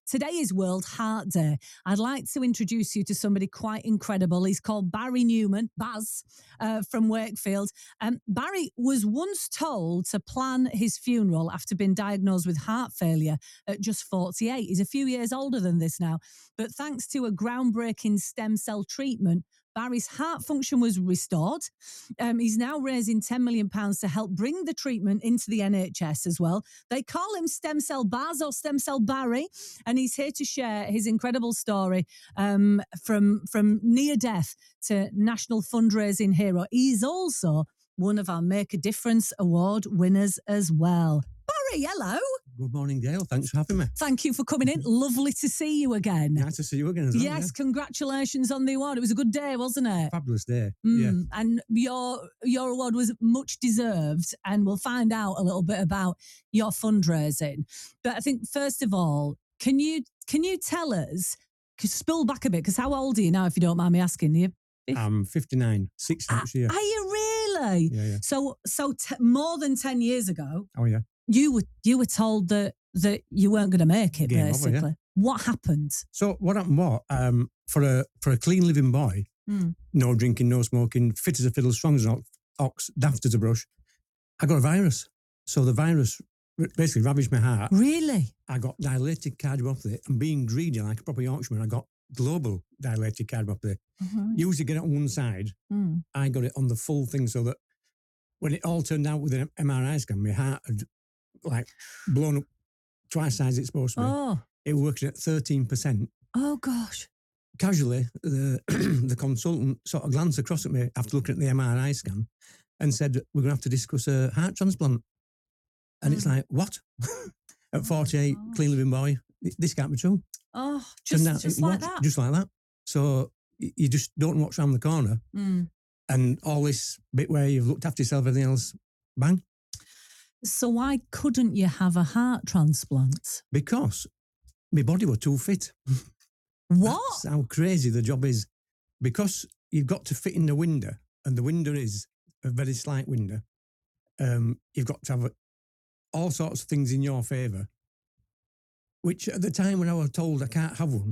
Today is World Heart Day. I'd like to introduce you to somebody quite incredible. He's called Barry Newman, Baz, from Wakefield. Barry was once told to plan his funeral after being diagnosed with heart failure at just 48. He's a few years older than this now. But thanks to a groundbreaking stem cell treatment, Barry's heart function was restored. He's now raising £10 million to help bring the treatment into the NHS as well. They call him Stem Cell Baz or Stem Cell Barry, and he's here to share his incredible story from near death to national fundraising hero. He's also one of our Make a Difference Award winners as well. Barry, hello. Good morning, Gail. Thanks for having me. Thank you for coming in. Lovely to see you again. Nice to see you again as well. Yes, congratulations on the award. It was a good day, wasn't it? Fabulous day. Yeah. And your award was much deserved, and we'll find out a little bit about your fundraising. But I think, first of all, can you tell us, spill back a bit, because how old are you now, if you don't mind me asking you? I'm 59, 6 next year. Are you really? Yeah. So more than 10 years ago. Oh, yeah. You were told that you weren't going to make it, Game basically. over, yeah. What happened? So what happened was, for a clean living boy, no drinking, no smoking, fit as a fiddle, strong as an ox, daft as a brush, I got a virus. So the virus basically ravaged my heart. Really? I got dilated cardiomyopathy, and being greedy like a proper Yorkshireman, I got global dilated cardiomyopathy. Usually get it on one side. I got it on the full thing, so that when it all turned out with an MRI scan, my heart had blown up twice the size it's supposed to be. Oh. It was working at 13%. Oh, gosh. Casually, the consultant sort of glanced across at me after looking at the MRI scan and said, we're going to have to discuss a heart transplant. And it's like, what? At 48, clean living boy, this can't be true. Oh, just like that? Just like that. So you just don't know what's around the corner. And all this bit where you've looked after yourself, everything else, bang. So why couldn't you have a heart transplant? Because my body was too fit. What? That's how crazy the job is. Because you've got to fit in the window, and the window is a very slight window. You've got to have all sorts of things in your favour, which at the time when I was told I can't have one,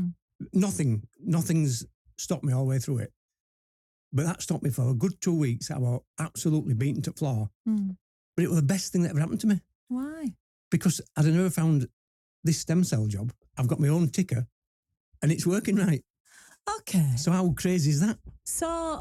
nothing's stopped me all the way through it. But that stopped me for a good 2 weeks. I was absolutely beaten to the floor. But it was the best thing that ever happened to me. Why? Because I'd never found this stem cell job. I've got my own ticker, and it's working right. Okay. So how crazy is that? So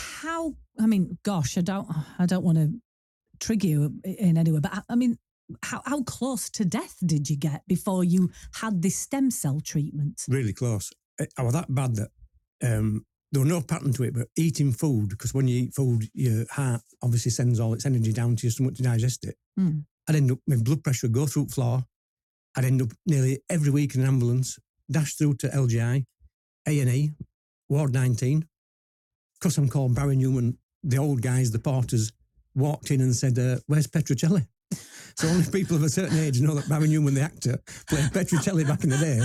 gosh, I don't want to trigger you in any way, but I mean, how close to death did you get before you had this stem cell treatment? Really close. I was that bad that there was no pattern to it, but eating food, because when you eat food, your heart obviously sends all its energy down to your stomach to digest it. I'd end up, my blood pressure would go through the floor. I'd end up nearly every week in an ambulance, dash through to LGI, A&E, Ward 19. Because I'm called Barry Newman, the old guys, the porters, walked in and said, where's Petrocelli? So only people of a certain age know that Barry Newman, the actor, played Petrocelli back in the day.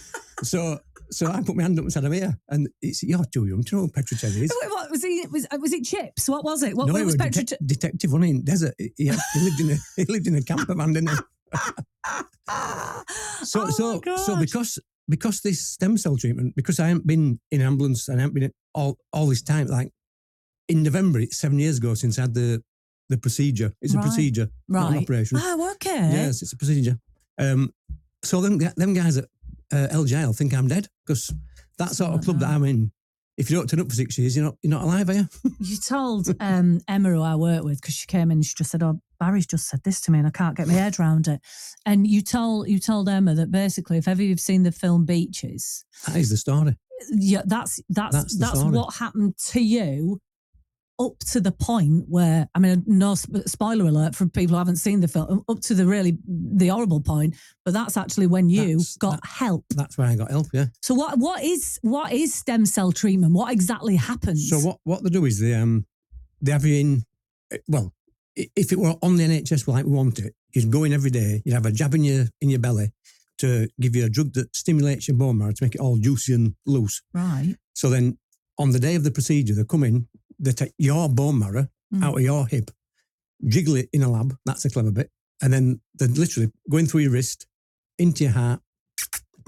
So I put my hand up and said, I'm here. And it's, you're too young to know who Petrocelli is. What was he? Was it Chips? What was it? What he was was detective, wasn't he, in desert? He lived in a camper van, didn't he? So because this stem cell treatment, because I haven't been in an ambulance and I haven't been all this time, like in November, it's 7 years ago since I had the procedure. It's a procedure, not an operation. Oh, okay. Yes, it's a procedure. So them guys at LGL think I'm dead, because that sort of club that I'm in, if you don't turn up for 6 years, you're not alive, are you? You told Emma, who I work with, because she came in and she just said, oh, Barry's just said this to me and I can't get my head around it. And you told Emma that basically, if ever you've seen the film Beaches, that is the story. Yeah, that's what happened to you up to the point where, I mean, no spoiler alert for people who haven't seen the film, up to the horrible point, but that's actually when you got help. That's where I got help, yeah. So what is stem cell treatment? What exactly happens? So what they do is they have you in, well, if it were on the NHS like we want it, you'd go in every day, you'd have a jab in your belly to give you a drug that stimulates your bone marrow to make it all juicy and loose. Right. So then on the day of the procedure, they come in, they take your bone marrow out of your hip, jiggle it in a lab, that's the clever bit, and then they literally go in through your wrist, into your heart,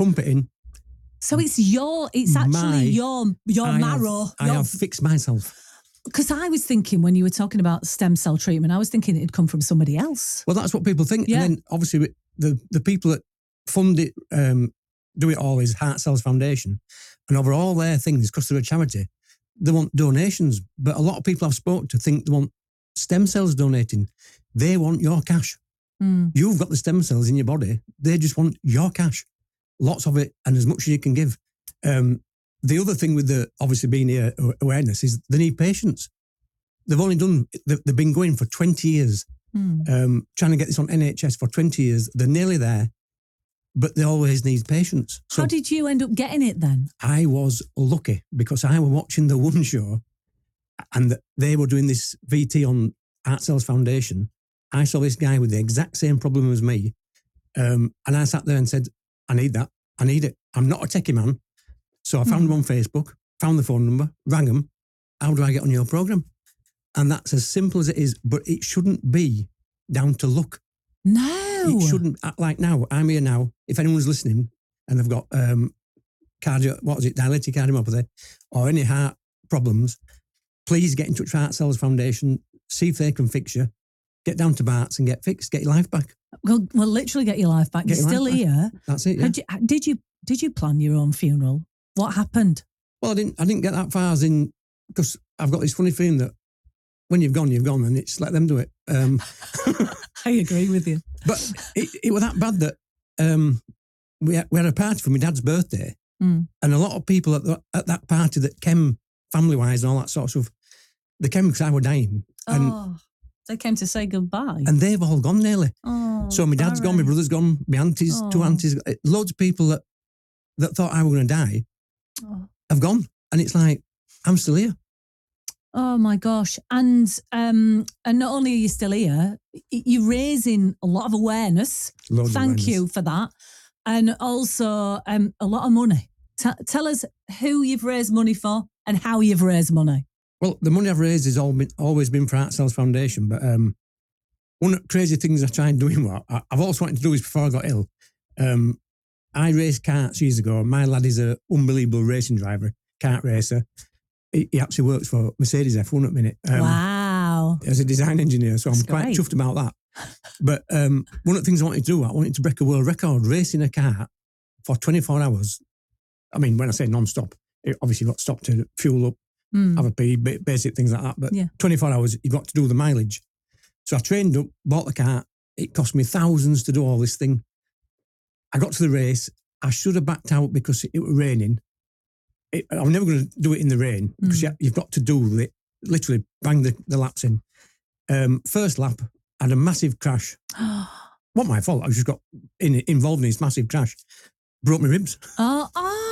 pump it in. So it's actually your marrow. I have fixed myself. Because I was thinking when you were talking about stem cell treatment, I was thinking it'd come from somebody else. Well, that's what people think. Yeah. And then obviously the people that fund it, do it all is Heart Cells Foundation. And over all their things, because they're a charity, they want donations. But a lot of people I've spoken to think they want stem cells donating. They want your cash. You've got the stem cells in your body. They just want your cash. Lots of it and as much as you can give. The other thing with the obviously being here awareness is they need patience. They've been going for 20 years, trying to get this on NHS for 20 years. They're nearly there, but they always need patience. So how did you end up getting it then? I was lucky because I was watching the One Show and they were doing this VT on Heart Cells Foundation. I saw this guy with the exact same problem as me. And I sat there and said, I need that. I need it. I'm not a techie man. So I found him on Facebook, found the phone number, rang him. How do I get on your program? And that's as simple as it is, but it shouldn't be down to luck. No. It shouldn't. Like now, I'm here now. If anyone's listening and they've got dilated cardiomyopathy or any heart problems, please get in touch with Heart Cells Foundation, see if they can fix you. Get down to Barts and get fixed, get your life back. Well, literally get your life back. You're still here. That's it, yeah. Did you plan your own funeral? What happened? Well, I didn't get that far as in, because I've got this funny feeling that when you've gone, and it's let them do it. I agree with you. But it was that bad that we had a party for my dad's birthday and a lot of people at that party that came family-wise and all that sort of stuff, they came because I was dying. And they came to say goodbye. And they've all gone nearly. Oh, so my dad's gone, my brother's gone, my aunties, two aunties, loads of people that thought I was going to die have gone. And it's like, I'm still here. Oh my gosh. And not only are you still here, you're raising a lot of awareness. Thank you for that. And also a lot of money. Tell us who you've raised money for and how you've raised money. Well, the money I've raised has always been for Heart Cells Foundation, but one of the crazy things I tried doing, I've always wanted to do this before I got ill. I raced karts years ago. My lad is an unbelievable racing driver, kart racer. He actually works for Mercedes F1 at the minute. Wow. As a design engineer, so I'm quite chuffed about that. But one of the things I wanted to do, I wanted to break a world record racing a kart for 24 hours. I mean, when I say non-stop, obviously you've got to stop to fuel up, have a pee, basic things like that. But 24 hours, you've got to do the mileage. So I trained up, bought the car. It cost me thousands to do all this thing. I got to the race. I should have backed out because it was raining. I'm never going to do it in the rain because you've got to do it, literally bang the laps in. First lap, I had a massive crash. Not my fault. I just got involved in this massive crash. Broke my ribs. No.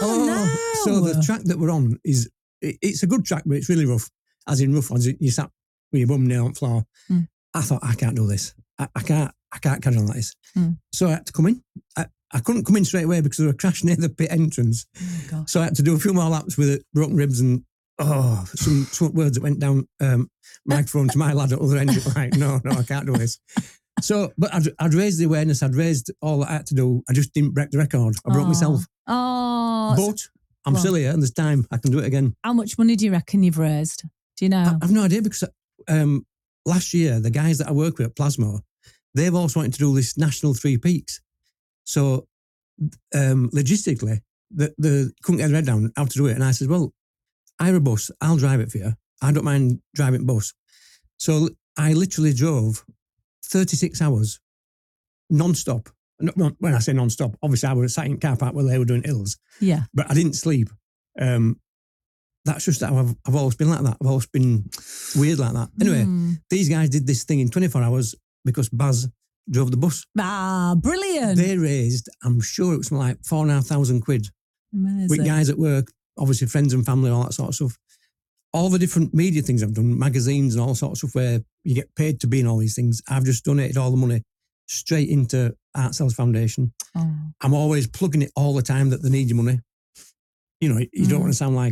So the track that we're on it's a good track, but it's really rough. As in rough, as in you sat with your bum nail on the floor. I thought, I can't do this. I can't carry on like this. So I had to come in. I couldn't come in straight away because there was a crash near the pit entrance. Oh, so I had to do a few more laps with broken ribs and some words that went down microphone to my lad at the other end. Like, no, I can't do this. So, but I'd raised the awareness. I'd raised all that I had to do. I just didn't break the record. I broke myself. But I'm still here and there's time. I can do it again. How much money do you reckon you've raised? Do you know? I've no idea because last year, the guys that I work with at Plasmo, they've also wanted to do this National Three Peaks. So logistically, they couldn't get their head down how to do it. And I said, well, hire a bus. I'll drive it for you. I don't mind driving bus. So I literally drove 36 hours non-stop. When I say non-stop, obviously I was sat in car park where they were doing hills. Yeah. But I didn't sleep. That's just how I've always been like that. I've always been weird like that. Anyway, these guys did this thing in 24 hours because Baz drove the bus. Brilliant. They raised, I'm sure it was like £4,500. Amazing. With guys at work, obviously friends and family, all that sort of stuff. All the different media things I've done, magazines and all sorts of stuff where you get paid to be in all these things. I've just donated all the money straight into Heart Cells Foundation. I'm always plugging it all the time that they need your money. You know, you don't want to sound like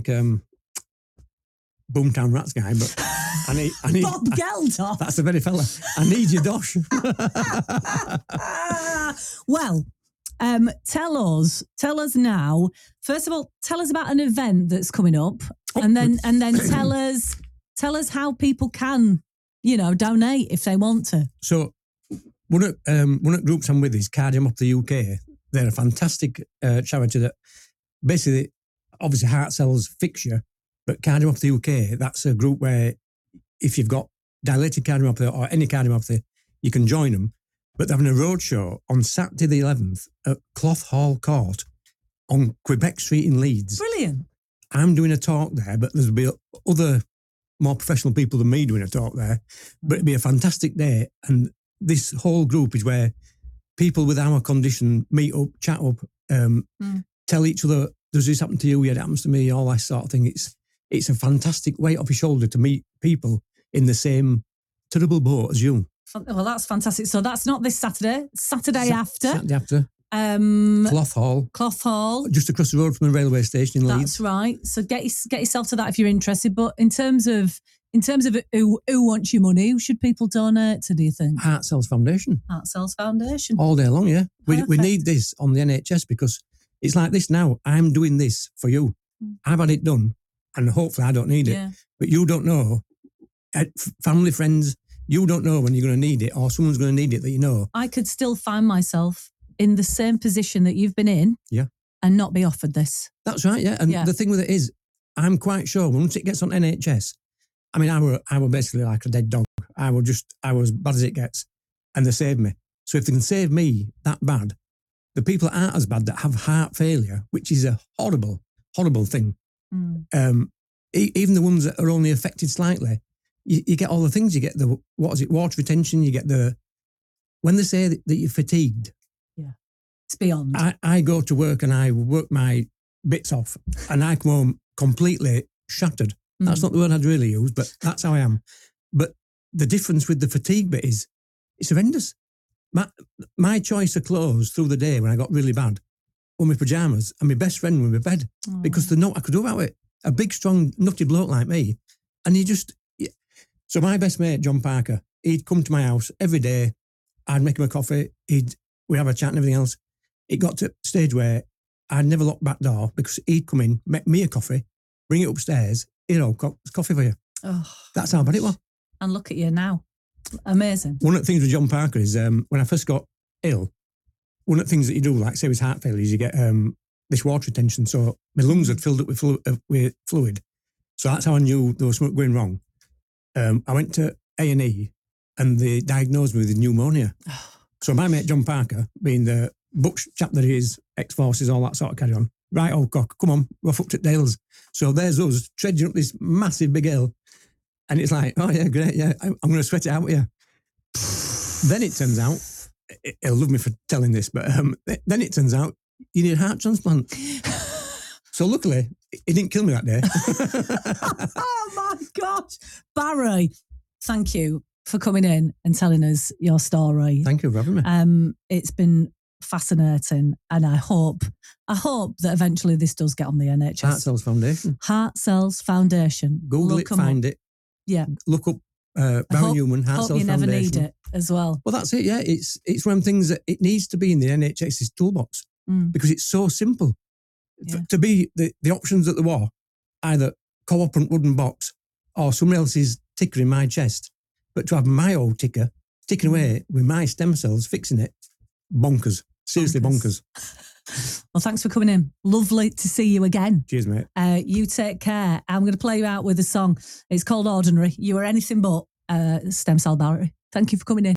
Boomtown Rats guy, but I need Bob Geldof. That's the very fella. I need your dosh. Well, Tell us now. First of all, tell us about an event that's coming up, and then tell us how people can, donate if they want to. So one of the groups I'm with is Cardiomyopathy UK. They're a fantastic charity that basically, obviously, heart cells fix you, but Cardiomyopathy UK, that's a group where if you've got dilated cardiomyopathy or any cardiomyopathy, you can join them. But they're having a roadshow on Saturday the 11th at Cloth Hall Court on Quebec Street in Leeds. Brilliant. I'm doing a talk there, but there'll be other more professional people than me doing a talk there. But it'll be a fantastic day. And this whole group is where people with our condition meet up, chat up, tell each other, does this happen to you? Yeah, it happens to me, all that sort of thing. It's a fantastic weight off your shoulder to meet people in the same terrible boat as you. Well, that's fantastic. So that's not this Saturday. Saturday after. Saturday after. Cloth Hall. Just across the road from the railway station in Leeds. That's right. So get yourself to that if you're interested. But in terms of who wants your money, who should people donate to, do you think? Heart Cells Foundation. Heart Cells Foundation. All day long, yeah. We need this on the NHS because it's like this now. I'm doing this for you. I've had it done and hopefully I don't need it. But you don't know. Family, friends, you don't know when you're going to need it or someone's going to need it that you know. I could still find myself in the same position that you've been in and not be offered this. That's right, yeah. And the thing with it is, I'm quite sure once it gets on NHS, I mean, I were basically like a dead dog. I was as bad as it gets and they saved me. So if they can save me that bad, the people that aren't as bad that have heart failure, which is a horrible, horrible thing, even the ones that are only affected slightly, you get all the things. You get the, water retention, you get when they say that you're fatigued. Yeah, it's beyond. I go to work and I work my bits off and I come home completely shattered. That's not the word I'd really use, but that's how I am. But the difference with the fatigue bit is it's horrendous. My choice of clothes through the day when I got really bad were my pyjamas and my best friend were my bed because there's nothing I could do about it. A big, strong, nutty bloke like me. And you just... So my best mate, John Parker, he'd come to my house every day. I'd make him a coffee. We'd have a chat and everything else. It got to a stage where I'd never lock back door because he'd come in, make me a coffee, bring it upstairs, coffee for you. Oh, that's how bad it was. And look at you now. Amazing. One of the things with John Parker is when I first got ill, one of the things that you do, like say with heart failure, is you get this water retention. So my lungs had filled up with fluid. So that's how I knew there was something going wrong. I went to A&E and they diagnosed me with pneumonia. So my mate John Parker, being the butch chap that he is, ex-forces, all that sort of carry on. Right, old cock, come on, we're up to Dales. So there's us trudging up this massive big hill. And it's like, oh yeah, great, yeah, I'm going to sweat it out with you. Then it turns out, he'll love me for telling this, but then it turns out you need a heart transplant. So luckily, he didn't kill me that day. Oh my gosh. Barry, thank you for coming in and telling us your story. Thank you for having me. It's been fascinating and I hope that eventually this does get on the NHS. Heart Cells Foundation. Heart Cells Foundation. Google it, find it. Yeah. Look up Barry Newman, Heart Cells Foundation. Hope you never need it as well. Well, that's it, yeah. It's one of the things that it needs to be in the NHS's toolbox because it's so simple. Yeah. To be the options that there were, either co-operant wooden box or somebody else's ticker in my chest, but to have my old ticker ticking away with my stem cells fixing it, bonkers. Seriously bonkers. Well, thanks for coming in. Lovely to see you again. Cheers, mate. You take care. I'm going to play you out with a song. It's called Ordinary. You are anything but Stem Cell Barry. Thank you for coming in.